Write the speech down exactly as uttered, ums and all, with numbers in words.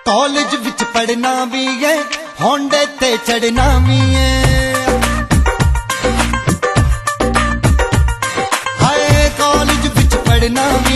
College विच पढ़ना भी है, होंडे ते चढ़ना भी है। हाय कॉलेज विच पढ़ना